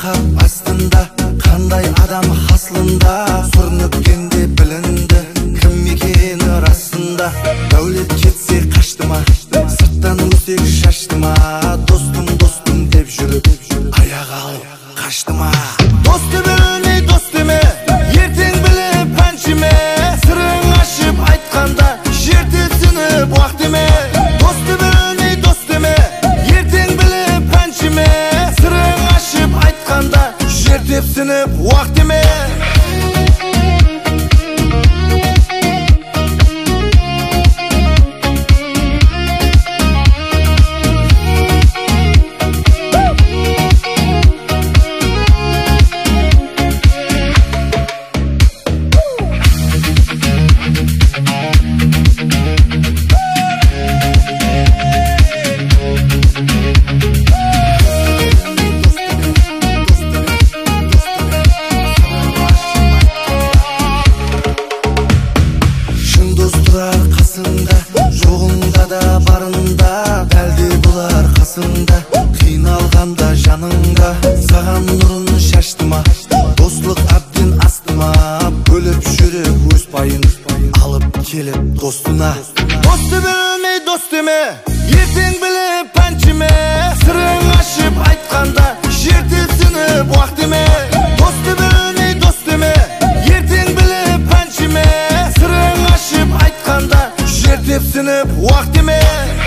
Нақап астында қандай адам хаслында, сүрініпкенде білінді кім екені расында. Дәулет кетсе қашты ма, сырттан өсек шашты ма, достым достым деп жүріп аяқ алып қашты ма. Досты білмей дос деме, ертең біліп әншіме, сырың ашып айтқанда жер тепсініп уақ деме. Досты білмей дос деме, ертең біліп әншіме, сырың ашып айтқанда жер тепсініп уақ деме. Қасында, жоғында да барында, әлде бұлар қасында, қиналғанда жаныңда, саған нұрын шашты ма, достық әбден асты ма, бөліп жүріп өз пайын алып келіп достына. Досты білмей дос деме, ертең біліп әншіме, сырың ашып айтқанда жер тепсініп уақ деме. Досты білмей дос деме, ертең біліп әншіме, сырың ашып айтқанда жер тепсініп уақ деме.